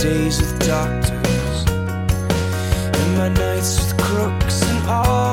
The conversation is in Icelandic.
days with doctors and my nights with crooks and all